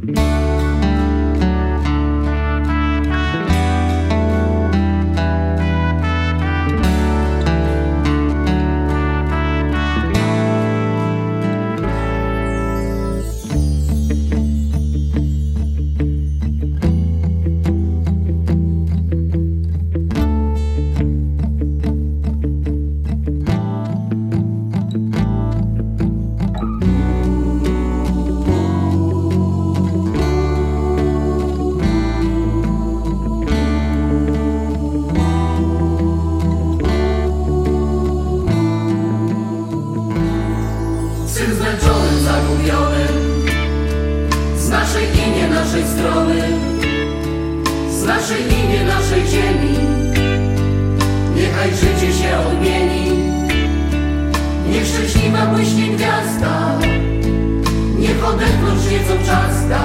Z naszej i nie naszej strony, z naszej i nie naszej ziemi. Niechaj życie się odmieni, niech szczęśliwa błyśnie gwiazda, niech odetchnąć nieco czas da.